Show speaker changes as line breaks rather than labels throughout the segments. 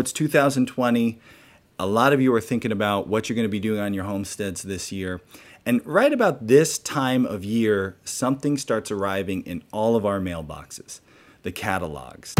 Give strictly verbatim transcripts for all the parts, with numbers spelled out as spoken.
it's two thousand twenty. A lot of you are thinking about what you're going to be doing on your homesteads this year. And right about this time of year, something starts arriving in all of our mailboxes, the catalogs.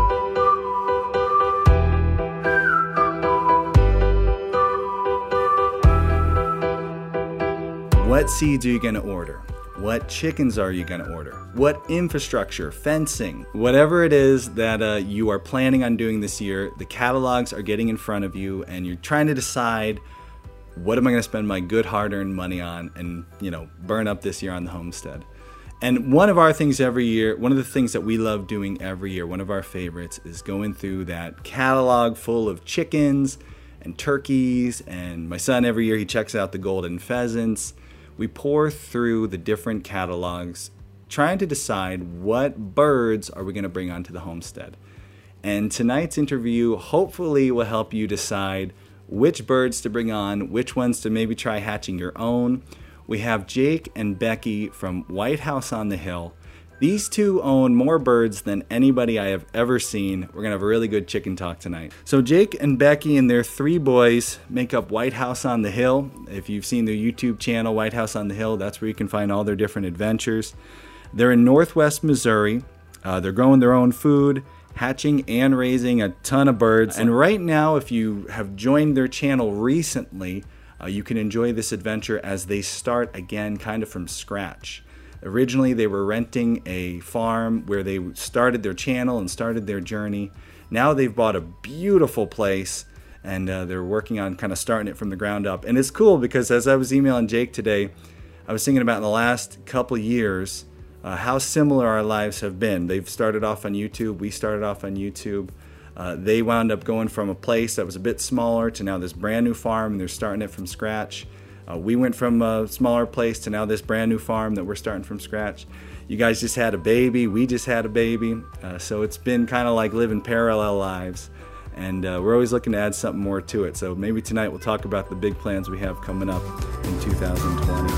What seeds are you going to order? What chickens are you going to order? What infrastructure, fencing, whatever it is that uh, you are planning on doing this year, the catalogs are getting in front of you and you're trying to decide, what am I going to spend my good hard-earned money on and, you know, burn up this year on the homestead? And one of our things every year, one of the things that we love doing every year, one of our favorites, is going through that catalog full of chickens and turkeys. And my son, every year, he checks out the golden pheasants. We pour through the different catalogs, trying to decide what birds are we going to bring onto the homestead. And tonight's interview hopefully will help you decide which birds to bring on, which ones to maybe try hatching your own. We have Jake and Becky from White House on the Hill. These two own more birds than anybody I have ever seen. We're going to have a really good chicken talk tonight. So Jake and Becky and their three boys make up White House on the Hill. If you've seen their YouTube channel, White House on the Hill, that's where you can find all their different adventures. They're in Northwest Missouri. Uh, they're growing their own food, hatching and raising a ton of birds. And right now, if you have joined their channel recently, uh, you can enjoy this adventure as they start again kind of from scratch. Originally, they were renting a farm where they started their channel and started their journey. Now they've bought a beautiful place and uh, they're working on kind of starting it from the ground up. And it's cool because as I was emailing Jake today, I was thinking about in the last couple years uh, how similar our lives have been. They've started off on YouTube. We started off on YouTube. Uh, they wound up going from a place that was a bit smaller to now this brand new farm, and they're starting it from scratch. Uh, we went from a smaller place to now this brand new farm that we're starting from scratch. You guys just had a baby. We just had a baby. Uh, so it's been kind of like living parallel lives. And uh, we're always looking to add something more to it. So maybe tonight we'll talk about the big plans we have coming up in two thousand twenty.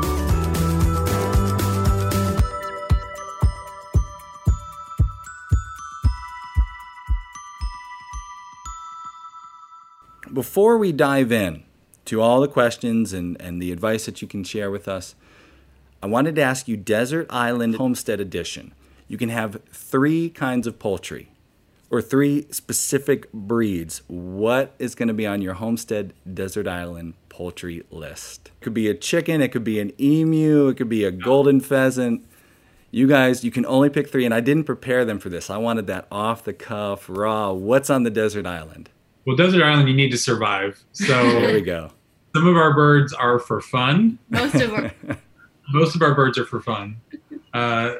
Before we dive in to all the questions and, and the advice that you can share with us, I wanted to ask you Desert Island Homestead Edition. You can have three kinds of poultry or three specific breeds. What is going to be on your Homestead Desert Island poultry list? It could be a chicken, it could be an emu, it could be a golden pheasant. You guys, you can only pick three, and I didn't prepare them for this. I wanted that off the cuff, raw. What's on the Desert Island?
Well, Desert Island, you need to survive. So
there we go.
Some of our birds are for fun.
Most of our
Most of our birds are for fun. Uh,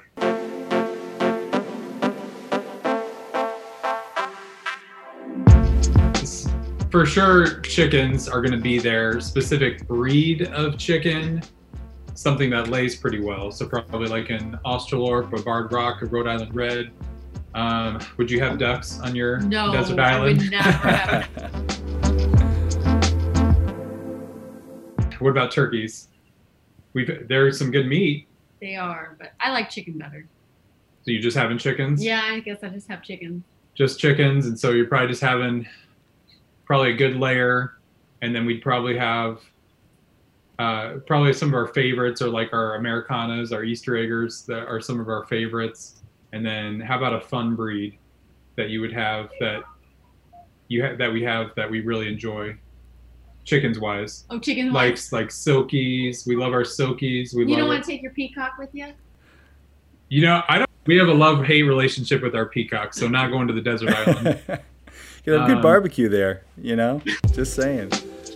for sure, chickens are going to be their specific breed of chicken, something that lays pretty well. So probably like an Australorp, a Barred Rock, a Rhode Island Red. Um, would you have ducks on your
no,
desert island?
I would never have.
What about turkeys? We've there's some good meat.
They are, but I like chicken better.
So you just having chickens?
Yeah, I guess I just have chickens.
Just chickens, and so you're probably just having probably a good layer, and then we'd probably have uh, probably some of our favorites are like our Americanas, our Easter eggers that are some of our favorites. And then how about a fun breed that you would have that you ha- that we have that we really enjoy, chickens wise?
Oh, chicken
like
wise.
like silkies. We love our silkies. We
You
love
don't
it.
want to take your peacock with you?
You know, I don't. We have a love-hate relationship with our peacocks, so not going to the desert island.
You have good
Um,
barbecue there, you know? Just saying.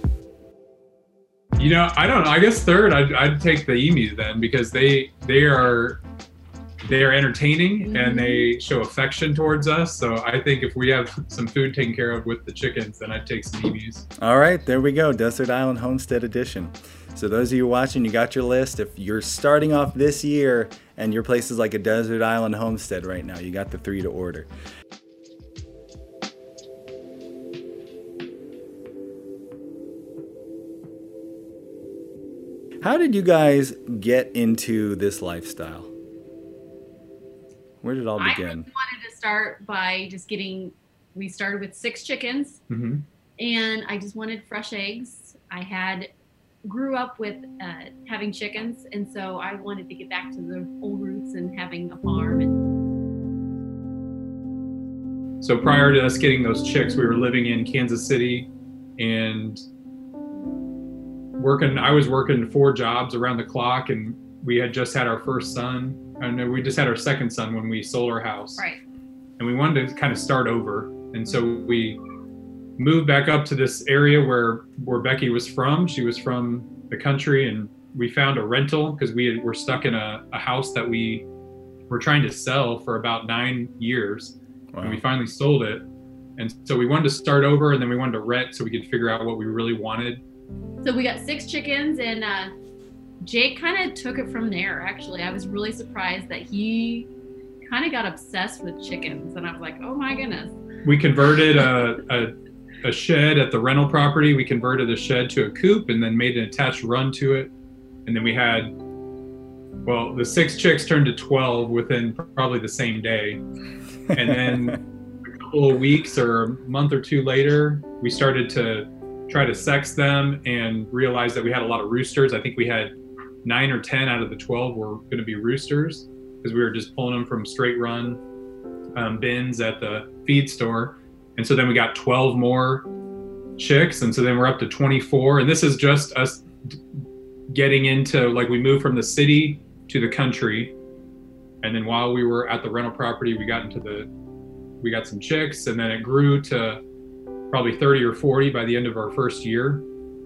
You know, I don't know. I guess third, I'd, I'd take the emus then because they they are they are entertaining
Mm-hmm.
and they show affection towards us. So I think if we have some food taken care of with the chickens, then I'd take some emus.
All right, there we go. Desert Island Homestead Edition. So those of you watching, you got your list. If you're starting off this year and your place is like a Desert Island Homestead right now, you got the three to order. How did you guys get into this lifestyle? Where did it all
I
begin?
really wanted to start by just getting we started with six chickens,
Mm-hmm.
and I just wanted fresh eggs. I had grew up with uh, having chickens, and so I wanted to get back to the old roots and having a farm. And
So prior to us getting those chicks, we were living in Kansas City and working. I was working four jobs around the clock, and we had just had our first son. And we just had our second son when we sold our house.
right.
And we wanted to kind of start over. And so we moved back up to this area where, where Becky was from. She was from the country, and we found a rental because we had, were stuck in a, a house that we were trying to sell for about nine years.
Wow.
And we finally sold it. And so we wanted to start over, and then we wanted to rent so we could figure out what we really wanted.
So we got six chickens, and uh, Jake kind of took it from there. Actually, I was really surprised that he kind of got obsessed with chickens, and I was like, oh my goodness.
We converted a, a, a shed at the rental property. We converted a shed to a coop and then made an attached run to it. And then we had, well, the six chicks turned to twelve within probably the same day. And then a couple of weeks or a month or two later, we started to try to sex them and realized that we had a lot of roosters. I think we had nine or ten out of the twelve were going to be roosters because we were just pulling them from straight run um, bins at the feed store. And so then we got twelve more chicks. And so then we're up to twenty-four. And this is just us getting into, like, we moved from the city to the country. And then while we were at the rental property, we got into the, we got some chicks, and then it grew to probably thirty or forty by the end of our first year.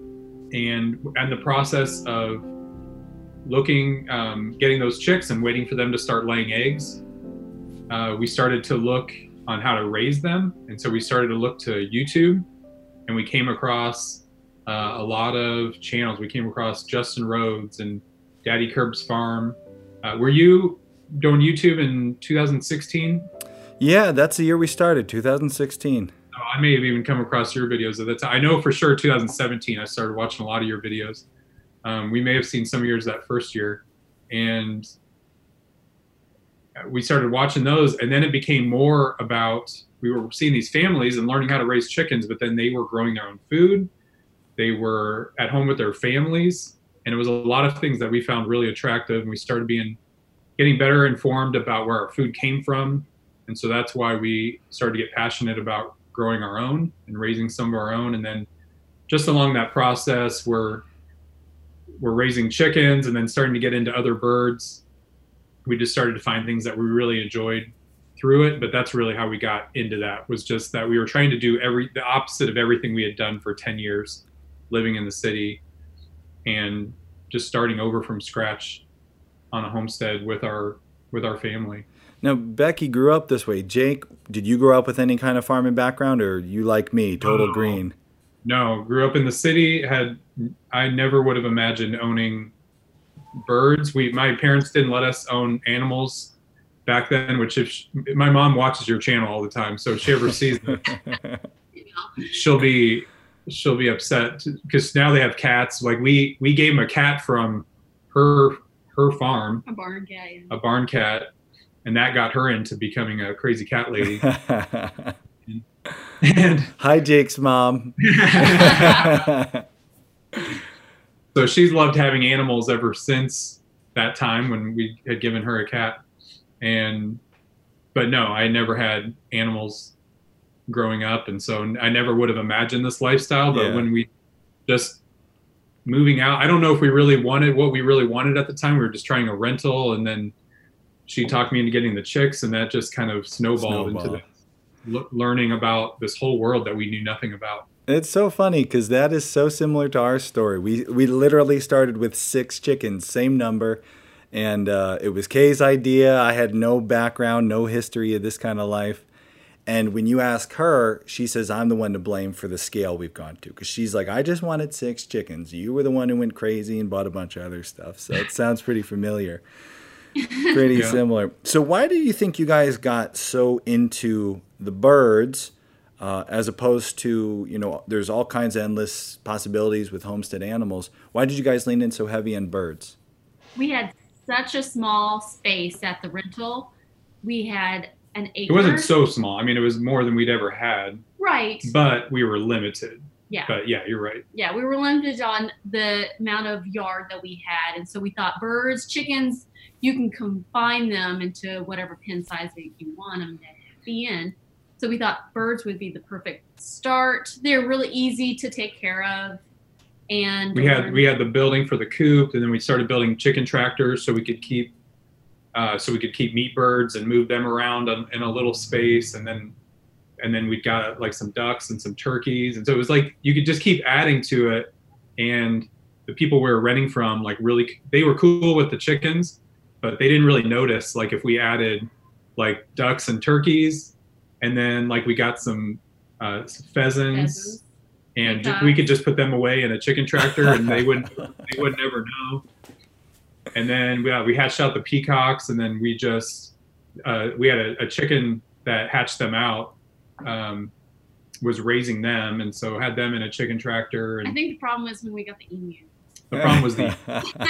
And and the process of looking, um, getting those chicks and waiting for them to start laying eggs, uh, we started to look on how to raise them. And so we started to look to YouTube, and we came across uh, a lot of channels. We came across Justin Rhodes and Daddy Curb's Farm. Uh, were you doing YouTube in two thousand sixteen?
Yeah, that's the year we started, two thousand sixteen.
Oh, I may have even come across your videos at that time. I know for sure two thousand seventeen, I started watching a lot of your videos. Um, we may have seen some of yours that first year. And we started watching those. And then it became more about, we were seeing these families and learning how to raise chickens, but then they were growing their own food. They were at home with their families. And it was a lot of things that we found really attractive. And we started being, getting better informed about where our food came from. And so that's why we started to get passionate about growing our own and raising some of our own. And then just along that process, we're, we're raising chickens and then starting to get into other birds. We just started to find things that we really enjoyed through it. But that's really how we got into that, was just that we were trying to do every, the opposite of everything we had done for ten years living in the city, and just starting over from scratch on a homestead with our, with our family.
Now, Becky grew up this way. Jake, did you grow up with any kind of farming background, or you like me, total
Oh,
green?
No, grew up in the city. Had I never would have imagined owning birds. We my parents didn't let us own animals back then. Which if she, my mom watches your channel all the time, so if she ever sees it,
You know?
she'll be she'll be upset because now they have cats. Like we we gave them a cat from her her farm,
A barn cat. Yeah.
a barn cat, and that got her into becoming a crazy cat lady. And
Hi, Jake's mom.
so she's loved having animals ever since that time when we had given her a cat. And but no, I never had animals growing up, and so I never would have imagined this lifestyle. But
Yeah.
when we just moving out, I don't know if we really wanted what we really wanted at the time. We were just trying a rental, and then she talked me into getting the chicks, and that just kind of snowballed
Snowball.
into the l- learning about this whole world that we knew nothing about.
It's so funny because that is so similar to our story. We we literally started with six chickens, same number, and uh, it was Kay's idea. I had no background, no history of this kind of life. And when you ask her, she says, I'm the one to blame for the scale we've gone to. Because she's like, I just wanted six chickens. You were the one who went crazy and bought a bunch of other stuff. So it sounds pretty familiar. Pretty
Yeah.
similar. So why do you think you guys got so into the birds uh, as opposed to, you know, there's all kinds of endless possibilities with homestead animals. Why did you guys lean in so heavy on birds?
We had such a small space at the rental. We had an acre.
It wasn't so small. I mean, it was more than we'd ever had,
right.
but we were so small. I mean, it was more than we'd ever had,
right.
but we were limited.
Yeah.
But yeah, you're right.
Yeah, we were limited on the amount of yard that we had. And so we thought birds, chickens, you can confine them into whatever pen size that you want them to be in. So we thought birds would be the perfect start. They're really easy to take care of. And
we had we had the building for the coop, and then we started building chicken tractors so we could keep uh, so we could keep meat birds and move them around in, in a little space, and then and then we got like some ducks and some turkeys, and so it was like you could just keep adding to it. And the people we were renting from, like, really, they were cool with the chickens, but they didn't really notice like if we added like ducks and turkeys, and then like we got some, uh, some pheasants.
Pheasants.
And ju- we could just put them away in a chicken tractor, and they wouldn't they would never know. And then we, uh, we hatched out the peacocks, and then we just uh, we had a, a chicken that hatched them out, um, was raising them, and so had them in a chicken tractor. And
I think the problem was when we got the emu.
the problem was the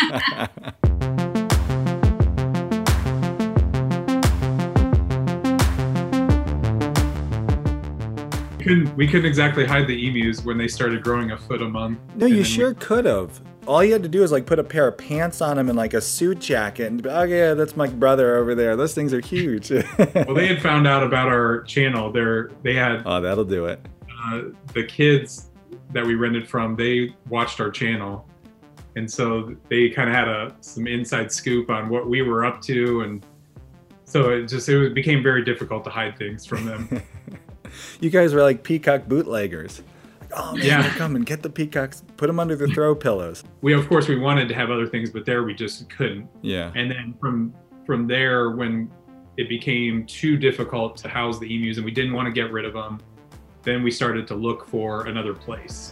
we couldn't we couldn't exactly hide the emus when they started growing a foot a month.
No,
And
you
then
sure could have. All you had to do is like put a pair of pants on him and like a suit jacket, and be, oh yeah, that's my brother over there. Those things are huge.
We, well, they had found out about our channel. They're they had
Oh, that'll do it.
uh, the kids that we rented from. They watched our channel, and so they kind of had a some inside scoop on what we were up to, and so it just it was, became very difficult to hide things from them.
You guys were like peacock bootleggers. Like, oh man,
Yeah.
they're coming. Get the peacocks. Put them under the throw pillows.
We of course we wanted to have other things, but there we just couldn't.
Yeah.
And then from from there, when it became too difficult to house the emus and we didn't want to get rid of them, then we started to look for another place.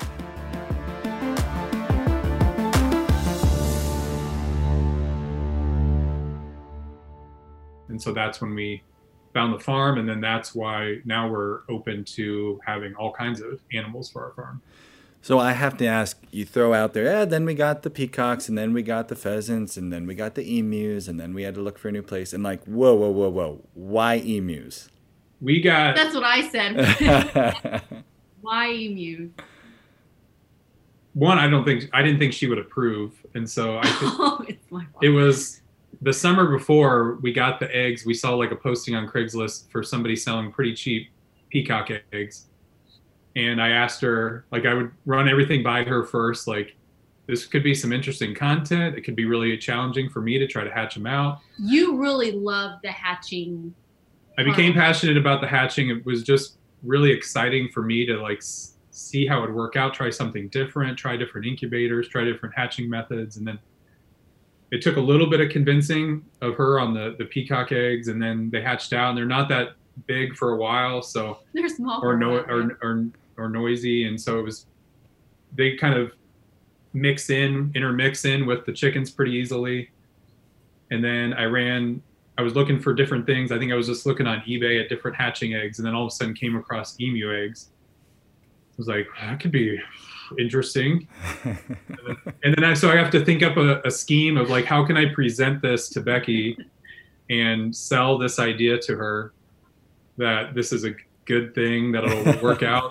And so that's when we found the farm, and then that's why now we're open to having all kinds of animals for our farm.
So I have to ask, you throw out there, yeah, then we got the peacocks, and then we got the pheasants, and then we got the emus, and then we had to look for a new place. And like, whoa, whoa, whoa, whoa. Why emus?
We got
That's what I said. Why emu?
one. I don't think I didn't think she would approve, and so I think
Oh, it's my fault.
it was the summer before we got the eggs. We saw like a posting on Craigslist for somebody selling pretty cheap peacock eggs. And I asked her, like, I would run everything by her first, like, this could be some interesting content. It could be really challenging for me to try to hatch them out.
You really love the hatching.
I became
part.
passionate about the hatching. It was just really exciting for me to like s- see how it would work out, try something different, try different incubators, try different hatching methods. And then it took a little bit of convincing of her on the, the peacock eggs, and then they hatched out, and they're not that big for a while. So,
They're small.
or
for
no,
that,
or,
right?
or, or noisy. And so it was, they kind of mix in, intermix in with the chickens pretty easily. And then I ran, I was looking for different things. I think I was just looking on eBay at different hatching eggs, and then all of a sudden came across emu eggs. I was like, that could be interesting. and then, and then I, so I have to think up a, a scheme of like, how can I present this to Becky and sell this idea to her that this is a good thing, that it'll work out.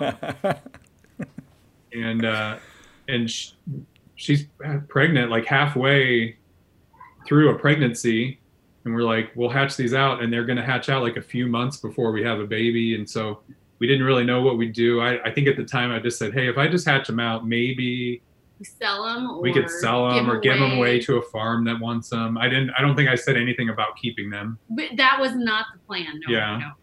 And, uh, and sh- she's pregnant, like halfway through a pregnancy. And we're like, we'll hatch these out, and they're going to hatch out like a few months before we have a baby. And so we didn't really know what we'd do. I, I think at the time I just said, hey, if I just hatch them out, maybe
We sell them, or
we could sell them
give
or give them away to a farm that wants them. I didn't, I don't think I said anything about keeping them.
But that was not the plan. No,
Yeah.
no.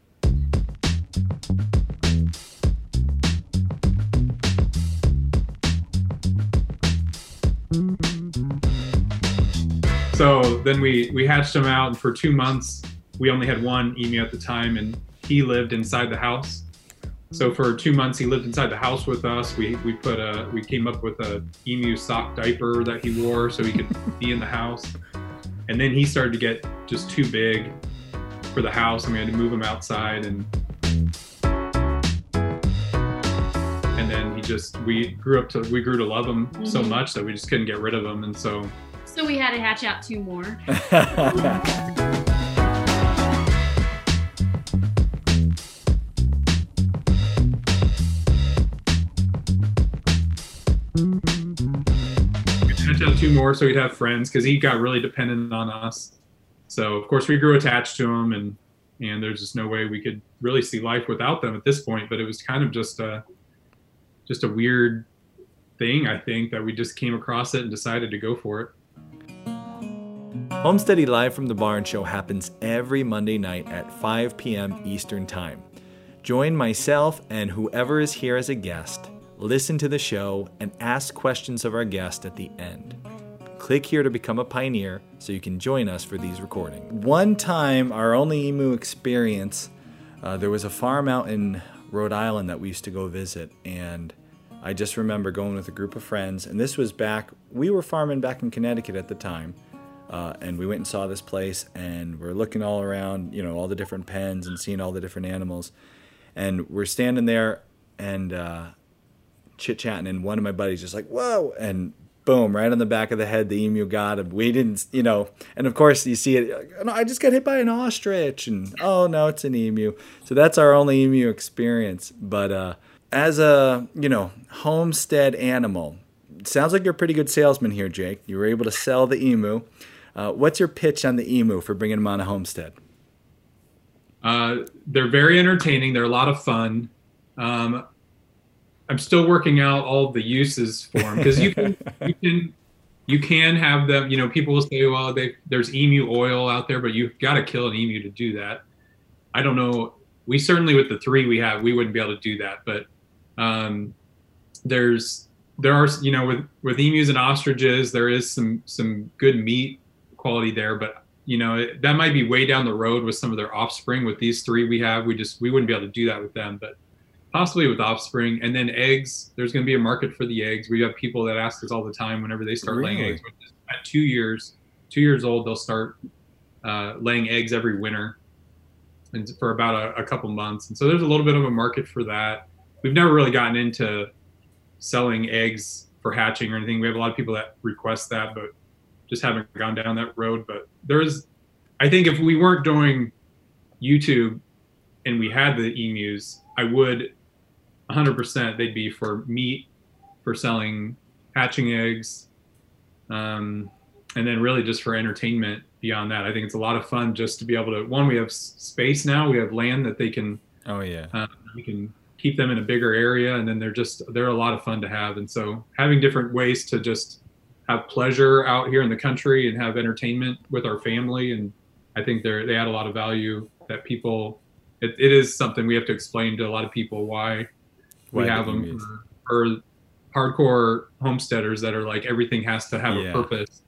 So then we, we hatched them out, and for two months, we only had one emu at the time, and he lived inside the house. So for two months, he lived inside the house with us. We we put a we came up with a emu sock diaper that he wore so he could be in the house. And then he started to get just too big for the house, and we had to move him outside. And and then he just we grew up to we grew to love him so
Mhm.
much that we just couldn't get rid of him. And so
So we had to hatch out two more.
We hatched out two more so we'd have friends because he got really dependent on us. So of course we grew attached to him, and and there's just no way we could really see life without them at this point. But it was kind of just a just a weird thing, I think, that we just came across it and decided to go for it.
Homesteady Live from the Barn Show happens every Monday night at five p.m. Eastern Time. Join myself and whoever is here as a guest, listen to the show, and ask questions of our guest at the end. Click here to become a pioneer so you can join us for these recordings. One time, our only emu experience, uh, there was a farm out in Rhode Island that we used to go visit, and I just remember going with a group of friends, and this was back, we were farming back in Connecticut at the time, uh, and we went and saw this place, and we're looking all around, you know, all the different pens and seeing all the different animals, and we're standing there and uh, chit-chatting, and one of my buddies just like, whoa, and boom, right on the back of the head, the emu got him. We didn't, you know, and of course you see it, no, I just got hit by an ostrich, and oh no, it's an emu. So that's our only emu experience, but uh, as a, you know, homestead animal, sounds like you're a pretty good salesman here, Jake. You were able to sell the emu. Uh, what's your pitch on the emu for bringing them on a homestead?
Uh, they're very entertaining. They're a lot of fun. Um, I'm still working out all of the uses for them because you can, you can, you can have them. You know, people will say, "Well, they, there's emu oil out there," but you've got to kill an emu to do that. I don't know. We certainly, with the three we have, we wouldn't be able to do that, but. Um, there's, there are, you know, with, with emus and ostriches, there is some, some good meat quality there, but you know, it, that might be way down the road with some of their offspring. With these three we have, we just, we wouldn't be able to do that with them, but possibly with offspring. And then eggs, there's going to be a market for the eggs. We have people that ask us all the time whenever they start
Really?
laying eggs. At two years, two years old, they'll start uh, laying eggs every winter and for about a, a couple months. And so there's a little bit of a market for that. We've never really gotten into selling eggs for hatching or anything. We have a lot of people that request that, but just haven't gone down that road. But there's, I think if we weren't doing YouTube and we had the emus, I would one hundred percent they'd be for meat, for selling hatching eggs, um, and then really just for entertainment beyond that. I think it's a lot of fun just to be able to, one, we have space now, we have land that they can,
oh yeah,
uh, we can keep them in a bigger area, and then they're just, they're a lot of fun to have. And so having different ways to just have pleasure out here in the country and have entertainment with our family, and I think they're, they add a lot of value that people, it, it is something we have to explain to a lot of people why we
Why
have
the
them
emus.
for, for hardcore homesteaders that are like, everything has to have
Yeah.
a purpose.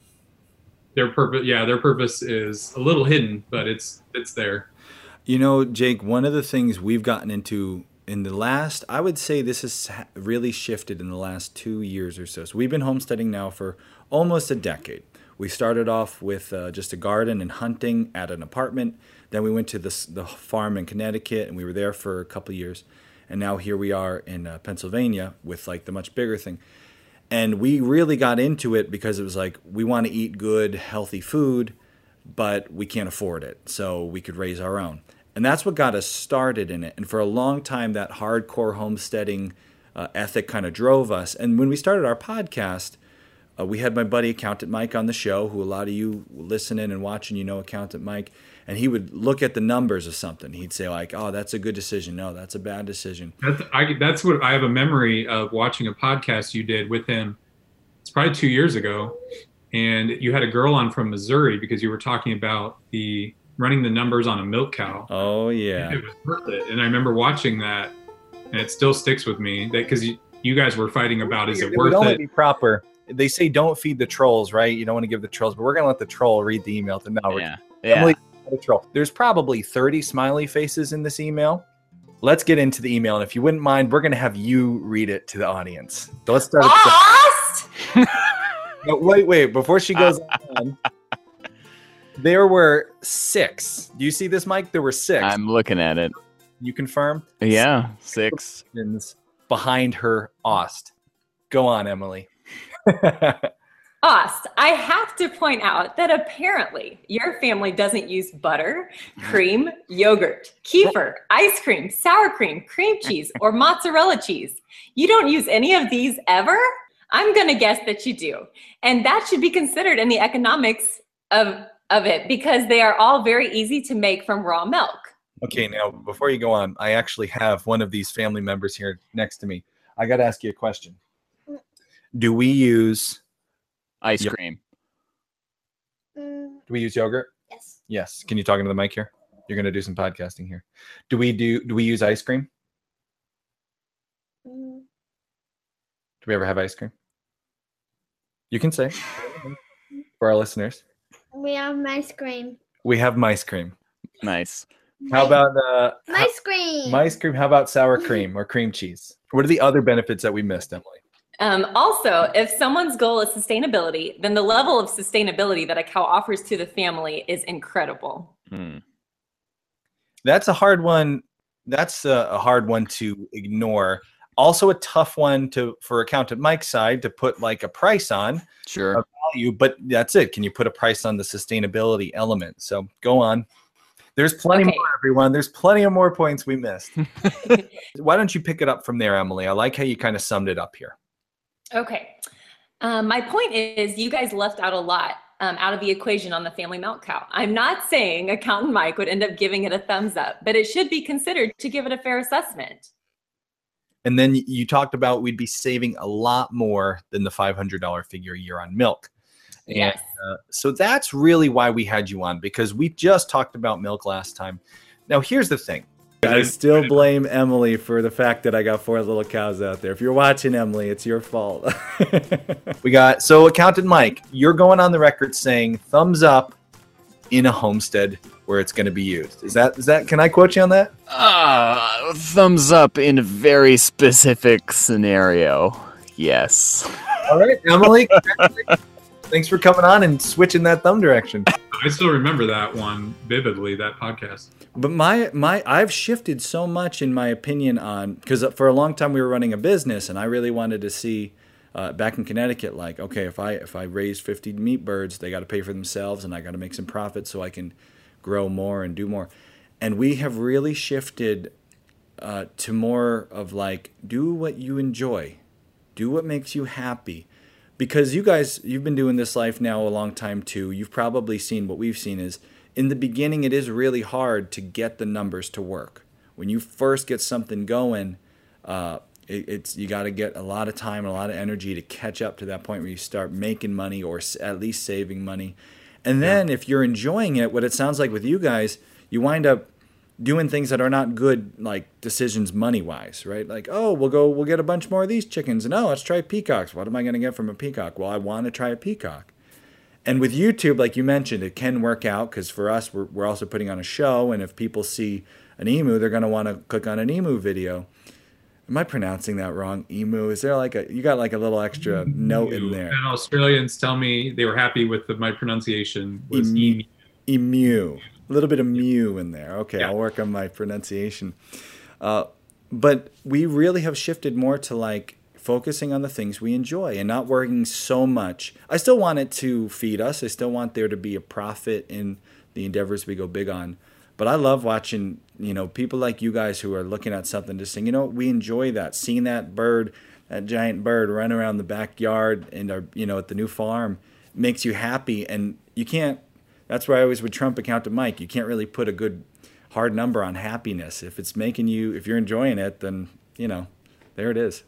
Their purpose, yeah, their purpose is a little hidden, but it's, it's there.
You know, Jake, one of the things we've gotten into in the last, I would say this has really shifted in the last two years or so. So we've been homesteading now for almost a decade. We started off with uh, just a garden and hunting at an apartment. Then we went to the, the farm in Connecticut, and we were there for a couple of years. And now here we are in uh, Pennsylvania with like the much bigger thing. And we really got into it because it was like, we want to eat good, healthy food, but we can't afford it. So we could raise our own. And that's what got us started in it. And for a long time, that hardcore homesteading uh, ethic kind of drove us. And when we started our podcast, uh, we had my buddy Accountant Mike on the show, who a lot of you listening and watching, you know Accountant Mike. And he would look at the numbers of something. He'd say like, oh, that's a good decision. No, that's a bad decision.
That's, I, that's what I have a memory of watching a podcast you did with him. It's probably two years ago. And you had a girl on from Missouri because you were talking about the running the numbers on a milk cow.
Oh, yeah.
It was worth it. And I remember watching that, and it still sticks with me that because you, you guys were fighting about, is it,
it
worth
would only
it?
Be proper. They say don't feed the trolls, right? You don't want to give the trolls, but we're going to let the troll read the email. To now,
Yeah.
Emily,
Yeah.
the troll. There's probably thirty smiley faces in this email. Let's get into the email. And if you wouldn't mind, we're going to have you read it to the audience. So let's start.
Lost!
No, wait, wait. Before she goes on, there were six. Do you see this, Mike? There were six.
I'm looking at it.
You confirm?
Yeah, six.
Questions behind her Ost. Go on, Emily.
Ost, I have to point out that apparently your family doesn't use butter, cream, yogurt, kefir, ice cream, sour cream, cream cheese, or mozzarella cheese. You don't use any of these ever? I'm going to guess that you do. And that should be considered in the economics of, of it because they are all very easy to make from raw milk.
Okay, now before you go on, I actually have one of these family members here next to me. I got to ask you a question. Do we use
Ice
Yep.
cream.
Mm,
do we use yogurt?
yes.
Yes. Can you talk into the mic here? You're going to do some podcasting here. Do we do do we use ice cream?
Mm,
Do we ever have ice cream? You can say for our listeners.
we have ice cream.
We have mice cream.
Nice.
How about uh how-
Ice cream.
mice cream? How about sour cream or cream cheese? What are the other benefits that we missed, Emily?
Um, also, if someone's goal is sustainability, then the level of sustainability that a cow offers to the family is incredible.
Hmm.
That's a hard one. That's a, a hard one to ignore. Also a tough one to for accountant Mike's side to put like a price on
Sure.
a value, but that's it. Can you put a price on the sustainability element? So go on. There's plenty
Okay.
more, everyone. There's plenty of more points we missed. Why don't you pick it up from there, Emily? I like how you kind of summed it up here.
Okay. Um, my point is you guys left out a lot um, out of the equation on the family milk cow. I'm not saying accountant Mike would end up giving it a thumbs up, but it should be considered to give it a fair assessment.
And then you talked about we'd be saving a lot more than the five hundred dollars figure a year on milk. And,
Yes.
uh, so that's really why we had you on, because we just talked about milk last time. Now, here's the thing.
I still blame Emily for the fact that I got four little cows out there. If you're watching, Emily, it's your fault.
We got, so Accountant Mike, you're going on the record saying thumbs up in a homestead where it's going to be used. Is that, is that, can I quote you on that?
Uh, thumbs up in a very specific scenario. Yes.
All right, Emily. Thanks for coming on and switching that thumb direction.
I still remember that one vividly, that podcast.
But my my I've shifted so much in my opinion on, because for a long time we were running a business and I really wanted to see uh, back in Connecticut, like, okay, if I if I raise fifty meat birds, they got to pay for themselves and I got to make some profit so I can grow more and do more. And we have really shifted uh, to more of like, do what you enjoy, do what makes you happy. Because you guys, you've been doing this life now a long time too. You've probably seen what we've seen is in the beginning, it is really hard to get the numbers to work. When you first get something going, uh, it, it's you got to get a lot of time and a lot of energy to catch up to that point where you start making money or s- at least saving money. And then if you're enjoying it, what it sounds like with you guys, you wind up doing things that are not good, like decisions money-wise, right? Like, oh, we'll go, we'll get a bunch more of these chickens, and oh, let's try peacocks. What am I going to get from a peacock? Well, I want to try a peacock. And with YouTube, like you mentioned, it can work out because for us, we're, we're also putting on a show, and if people see an emu, they're going to want to click on an emu video. Am I pronouncing that wrong? Emu? Is there like a, you got like a little extra note in there?
And Australians tell me they were happy with the, my pronunciation was
Emu.
emu.
Emu. A little bit of mew in there. Okay,
Yeah.
I'll work on my pronunciation. Uh, but we really have shifted more to like focusing on the things we enjoy and not working so much. I still want it to feed us. I still want there to be a profit in the endeavors we go big on. But I love watching, you know, people like you guys who are looking at something just saying, you know, we enjoy that. Seeing that bird, that giant bird run around the backyard and our, you know, at the new farm makes you happy. And you can't, that's where I always would trump Accountant Mike. You can't really put a good hard number on happiness. If it's making you, if you're enjoying it, then, you know, there it is.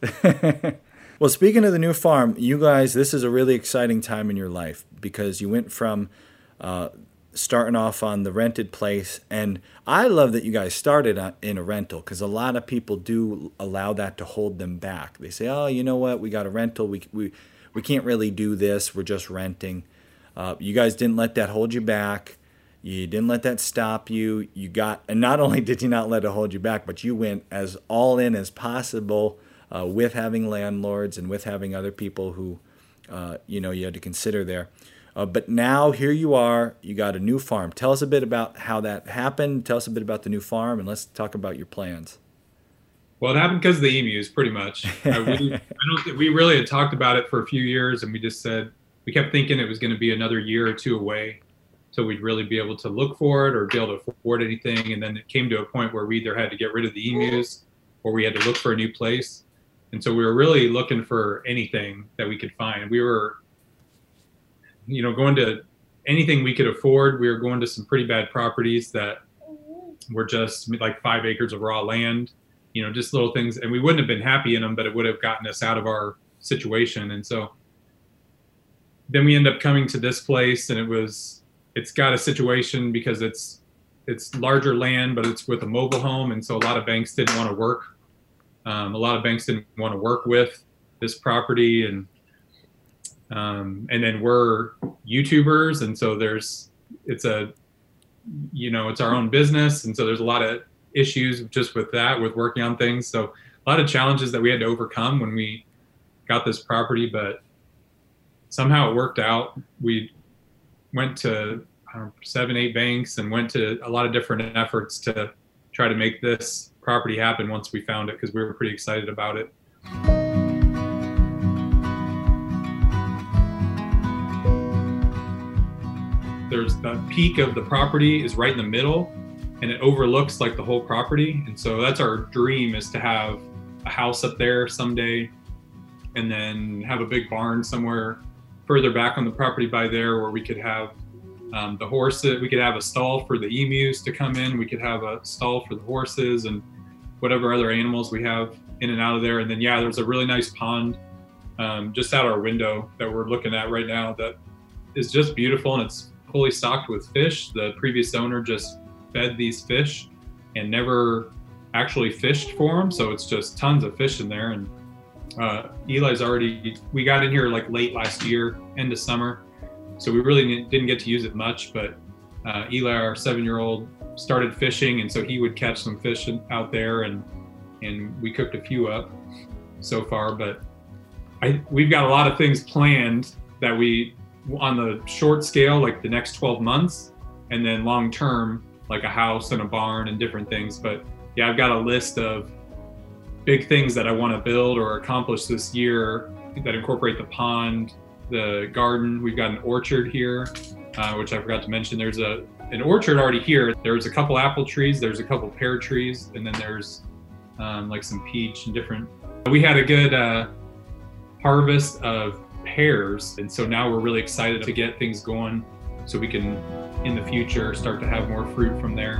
Well, speaking of the new farm, you guys, this is a really exciting time in your life because you went from uh, starting off on the rented place. And I love that you guys started in a rental because a lot of people do allow that to hold them back. They say, oh, you know what? We got a rental. We, we, we can't really do this. We're just renting. Uh, you guys didn't let that hold you back. You didn't let that stop you. You got, and not only did you not let it hold you back, but you went as all in as possible uh, with having landlords and with having other people who, uh, you know, you had to consider there. Uh, but now here you are. You got a new farm. Tell us a bit about how that happened. Tell us a bit about the new farm, and let's talk about your plans.
Well, it happened because of the emus, pretty much. Uh, we, I don't think, we really had talked about it for a few years, and we just said, we kept thinking it was going to be another year or two away till we'd really be able to look for it or be able to afford anything. And then it came to a point where we either had to get rid of the emus or we had to look for a new place. And so we were really looking for anything that we could find. We were, you know, going to anything we could afford. We were going to some pretty bad properties that were just like five acres of raw land, you know, just little things. And we wouldn't have been happy in them, but it would have gotten us out of our situation. And so then we end up coming to this place, and it was, it's got a situation because it's, it's larger land, but it's with a mobile home. And so a lot of banks didn't want to work. Um, a lot of banks didn't want to work with this property. And, um, and then we're YouTubers. And so there's, it's a, you know, it's our own business. And so there's a lot of issues just with that, with working on things. So a lot of challenges that we had to overcome when we got this property, but somehow it worked out. We went to I don't know, seven, eight banks and went to a lot of different efforts to try to make this property happen once we found it, because we were pretty excited about it. There's the peak of the property is right in the middle, and it overlooks like the whole property. And so that's our dream, is to have a house up there someday, and then have a big barn somewhere further back on the property by there, where we could have um, the horses, we could have a stall for the emus to come in, we could have a stall for the horses and whatever other animals we have in and out of there. And then, yeah, there's a really nice pond um, just out our window that we're looking at right now that is just beautiful, and it's fully stocked with fish. The previous owner just fed these fish and never actually fished for them, so it's just tons of fish in there. And uh, Eli's already, we got in here like late last year, end of summer, so we really didn't get to use it much, but uh, Eli, our seven-year-old, started fishing, and so he would catch some fish out there, and and we cooked a few up so far. But I, we've got a lot of things planned that we, on the short scale, like the next twelve months, and then long term, like a house and a barn and different things. But yeah, I've got a list of big things that I want to build or accomplish this year that incorporate the pond, the garden. We've got an orchard here, uh, which I forgot to mention. There's a an orchard already here. There's a couple apple trees, there's a couple pear trees, and then there's um, like some peach and different. We had a good uh, harvest of pears, and so now we're really excited to get things going so we can in the future start to have more fruit from there.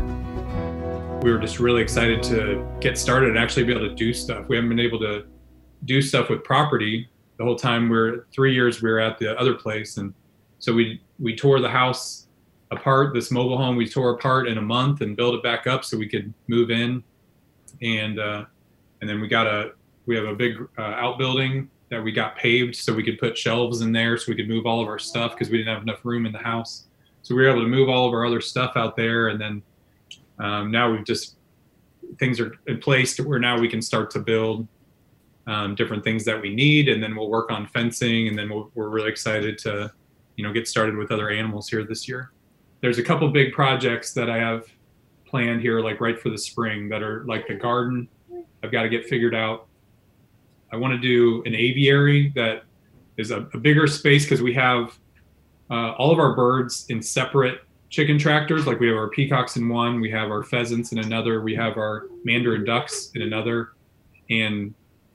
We were just really excited to get started and actually be able to do stuff. We haven't been able to do stuff with property the whole time. We're three years we were at the other place, and so we we tore the house apart, this mobile home we tore apart in a month and built it back up so we could move in. And uh, and then we got a we have a big uh, outbuilding that we got paved so we could put shelves in there so we could move all of our stuff, because we didn't have enough room in the house. So we were able to move all of our other stuff out there, and then um, now we've just, things are in place to where now we can start to build um, different things that we need, and then we'll work on fencing, and then we'll, we're really excited to, you know, get started with other animals here this year. There's a couple big projects that I have planned here, like right for the spring, that are like the garden. I've got to get figured out. I want to do an aviary that is a, a bigger space, because we have uh, all of our birds in separate chicken tractors. Like we have our peacocks in one, we have our pheasants in another, we have our mandarin ducks in another, and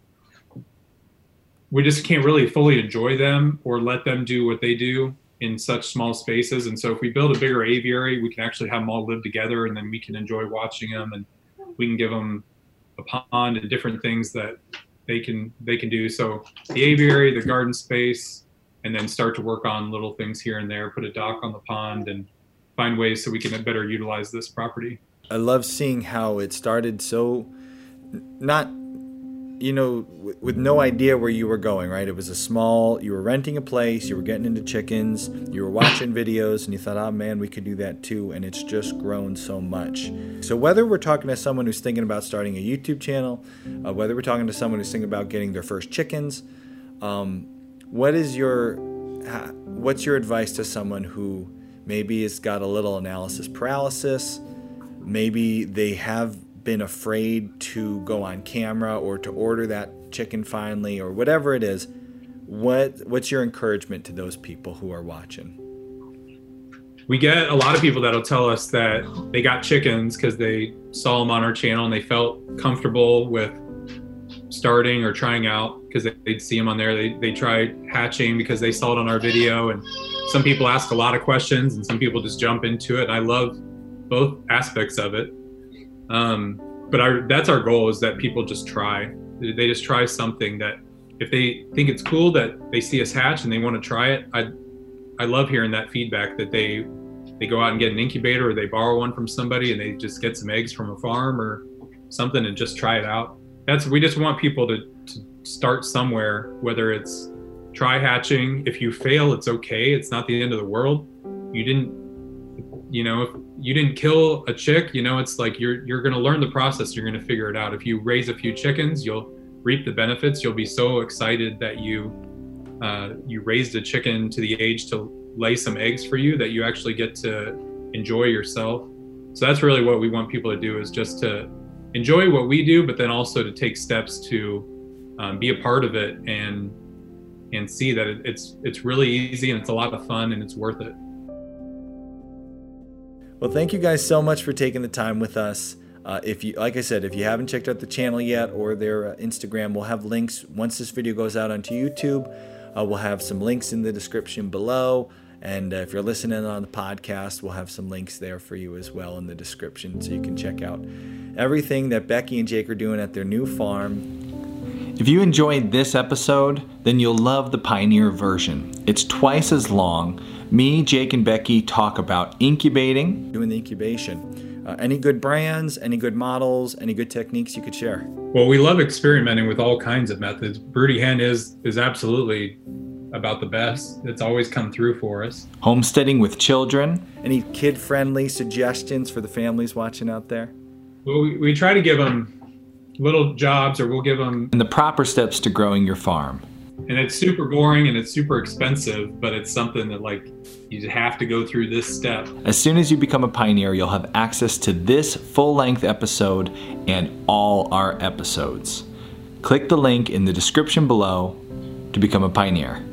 we just can't really fully enjoy them or let them do what they do in such small spaces. And so if we build a bigger aviary, we can actually have them all live together, and then we can enjoy watching them, and we can give them a pond and different things that they can they can do. So the aviary, the garden space, and then start to work on little things here and there, put a dock on the pond, and find ways so we can better utilize this property.
I love seeing how it started so not, you know, with, with no idea where you were going, right? It was a small, you were renting a place, you were getting into chickens, you were watching videos, and you thought, oh man, we could do that too. And it's just grown so much. So whether we're talking to someone who's thinking about starting a YouTube channel, uh, whether we're talking to someone who's thinking about getting their first chickens, um, what is your, what's your advice to someone who maybe has got a little analysis paralysis, maybe they have been afraid to go on camera or to order that chicken finally, or whatever it is? What what's your encouragement to those people who are watching?
We get a lot of people that'll tell us that they got chickens because they saw them on our channel and they felt comfortable with starting or trying out because they'd see them on there. They they try hatching because they saw it on our video, and some people ask a lot of questions and some people just jump into it. And I love both aspects of it. Um, but our, that's our goal, is that people just try. They just try something that if they think it's cool, that they see us hatch and they want to try it. I I love hearing that feedback, that they they go out and get an incubator or they borrow one from somebody and they just get some eggs from a farm or something and just try it out. That's, we just want people to, to start somewhere, whether it's try hatching. If you fail, it's okay. It's not the end of the world. You didn't, you know, if you didn't kill a chick, you know, it's like you're you're going to learn the process. You're going to figure it out. If you raise a few chickens, you'll reap the benefits. You'll be so excited that you uh, you raised a chicken to the age to lay some eggs for you, that you actually get to enjoy yourself. So that's really what we want people to do, is just to enjoy what we do, but then also to take steps to um, be a part of it and and see that it, it's it's really easy and it's a lot of fun and it's worth it.
Well, thank you guys so much for taking the time with us. Uh, if you, like I said, if you haven't checked out the channel yet or their uh, Instagram, we'll have links once this video goes out onto YouTube. Uh, we'll have some links in the description below. And uh, if you're listening on the podcast, we'll have some links there for you as well in the description, so you can check out everything that Becky and Jake are doing at their new farm. If you enjoyed this episode, then you'll love the Pioneer version. It's twice as long. Me, Jake, and Becky talk about incubating, doing the incubation. Uh, any good brands, any good models, any good techniques you could share?
Well, we love experimenting with all kinds of methods. Broody hen is is absolutely about the best. It's always come through for us.
Homesteading with children. Any kid-friendly suggestions for the families watching out there?
Well, we, we try to give them little jobs, or we'll give them...
And the proper steps to growing your farm.
And it's super boring and it's super expensive, but it's something that, like, you have to go through this step.
As soon as you become a pioneer, you'll have access to this full-length episode and all our episodes. Click the link in the description below to become a pioneer.